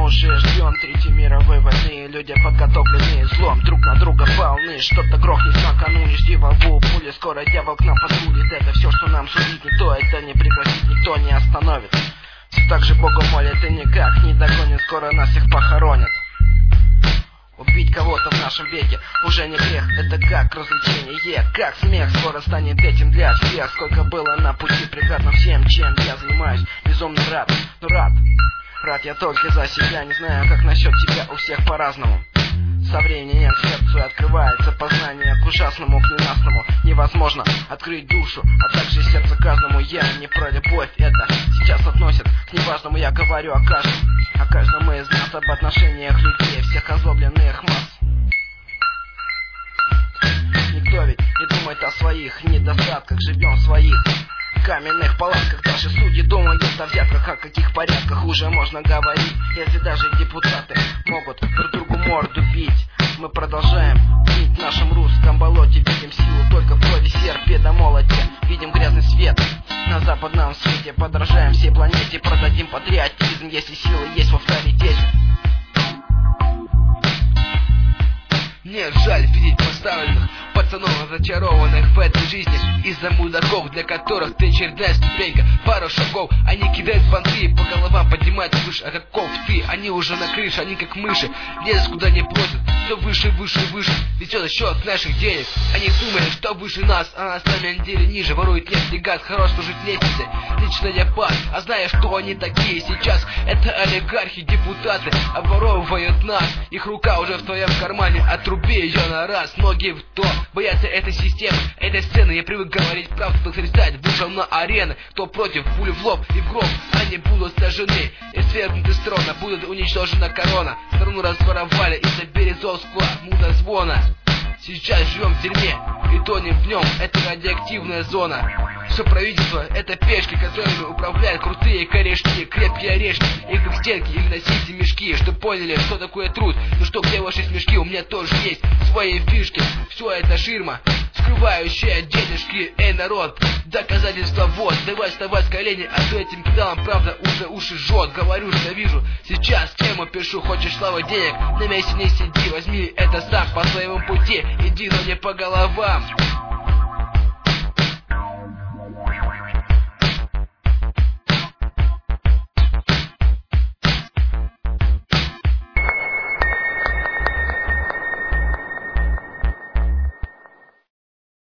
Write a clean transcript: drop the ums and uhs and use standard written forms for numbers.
уже ждем Третьей мировой войны. Люди подготовлены злом, друг на друга полны. Что-то грохнет накануне, жди волну пули. Скоро дьявол к нам подрулит. Это все, что нам судить никто, это не прекратит, никто не остановит. Все так же Богу молят и никак не догонят. Скоро нас всех похоронят. Убить кого-то в нашем веке уже не грех, это как развлечение, как смех. Скоро станет этим для всех. Сколько было на пути, прекрасно всем, чем я занимаюсь. Безумно рад, но рад я только за себя. Не знаю, как насчет тебя, у всех по-разному. Со временем к сердцу открывается познание к ужасному, к ненастному. Невозможно открыть душу, а также сердце каждому. Я не про любовь, это сейчас относят к неважному. Я говорю о каждом из нас, об отношениях людей, всех озлобленных масс. Никто ведь не думает о своих недостатках, живем в своих каменных палатках. Даже судьи думают о взятках, о каких порядках уже можно говорить, если даже депутаты могут друг другу морду бить. Мы продолжаем жить в нашем русском болоте, видим силу только в крови, серпе да молоте. Видим грязный свет на западном свете, подражаем всей планете, продадим патриотизм, если силы есть в авторитете. Мне жаль видеть поставленных пацанов, разочарованных в этой жизни из-за мудаков, для которых ты очередная ступенька, пару шагов. Они кидают понты и по головам поднимают выше. А каков ты? Они уже на крыше, они как мыши, лезут куда не просят, все выше, выше, выше. Ведет за счет наших денег. Они думали, что выше нас, а на самом деле ниже. Воруют нефть и газ, хорош служить лестнице. Лично я пас, а знаешь, что они такие сейчас? Это олигархи, депутаты обворовывают нас. Их рука уже в твоем кармане, отруби ее на раз. Многие в то боятся этой системы, этой сцены. Я привык говорить правду, потрясать. Вышел на арены, кто против, пули в лоб и в гроб. Они будут сожжены и свергнуты с трона. Будет уничтожена корона. Страну разворовали из-за березовского мудозвона. Сейчас живем в дерьме и тонем в нем, это радиоактивная зона. Все правительство — это пешки, которыми управляют крутые корешки, крепкие орешки. Их как стенки, их носите мешки, чтобы поняли, что такое труд. Ну что, где ваши смешки? У меня тоже есть свои фишки. Все это ширма, скрывающая денежки. Эй, народ, доказательства вот. Давай вставай с колени, а то этим педалом правда уже уши жжет. Говорю, что вижу, сейчас тему пишу. Хочешь славы, денег, на месте не сиди. Возьми это сам по своему пути, иди, но не по головам.